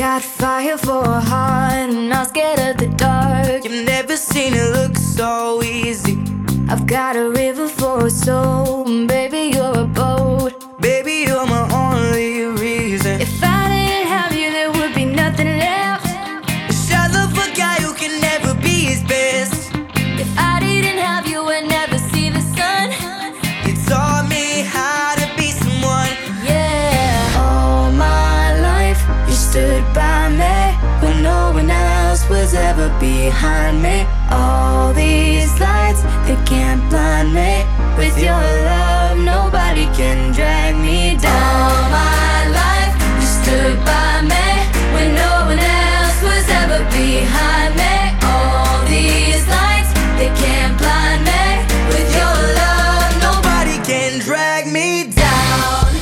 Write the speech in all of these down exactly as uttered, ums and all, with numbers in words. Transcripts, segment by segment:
got fire for a heart and not scared of the dark. You've never seen it look so easy. I've got a river for a soul, baby, you're a boat. Baby, you're my only reason. If I didn't have you, there would be nothing left. A shallow for a guy who can never be his best. If I didn't have you, I'd never see the sun. You taught me how to be someone. Yeah, all my life you stood by me when no one else was ever behind me. All these lights, they can't blind me. With your love, nobody can drag me down. All my life you stood by me when no one else was ever behind me. All these lights, they can't blind me. With your love, nobody Can drag me down. down.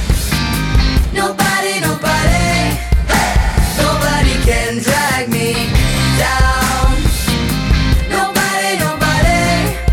Nobody, nobody, nobody can drag me down. Nobody, nobody,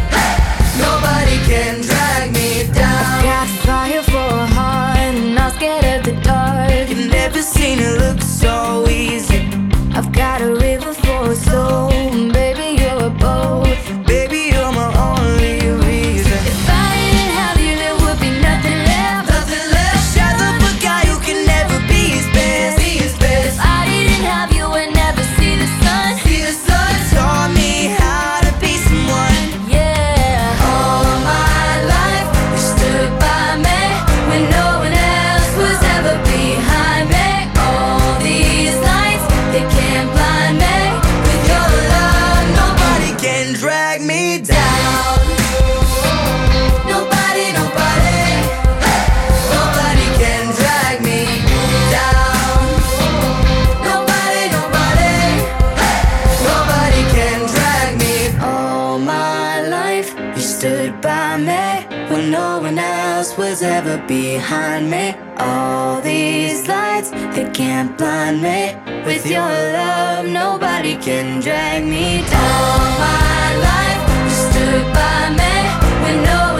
nobody can drag me down. I've got fire for a heart and not scared of the dark. You've never seen it look so easy. I've got a river for a soul, baby, you're a boat. Baby, you're my only reason. If I didn't have you, there would be nothing left. Nothing left. Shallow for a guy who can never be his best. Be his best. If I didn't have you, I'd never see the sun. See the sun taught me how to be someone. Yeah, all my life you stood by me when no one else was ever behind me. All these lights, they can't blind me. With your love, nobody Can drag me down. down. Nobody, nobody, nobody can drag me down. Nobody, nobody, nobody can drag me. All my life you stood by me when no one else was ever behind me. All these lights, they can't blind me. With your love, nobody can drag me down. All my life you stood by me when no one